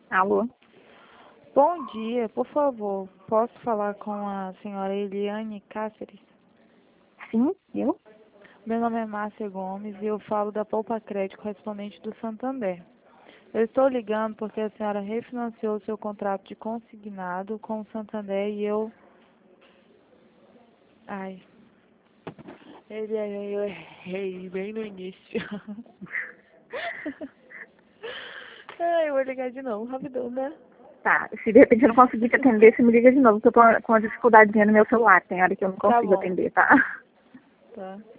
Alô? Bom dia, por favor, posso falar com a senhora Eliane Cáceres? Sim, eu? Meu nome é Márcia Gomes e eu falo da Poupa Crédito correspondente do Santander. Eu estou ligando porque a senhora refinanciou seu contrato de consignado com o Santander e eu... Ai, eu errei bem no início. Ai, eu vou ligar de novo, rapidão, né? Tá, se de repente eu não conseguir te atender, você me liga de novo, porque eu tô com uma dificuldadezinha no meu celular. Tem hora que eu não Tá consigo bom, atender, tá? tá.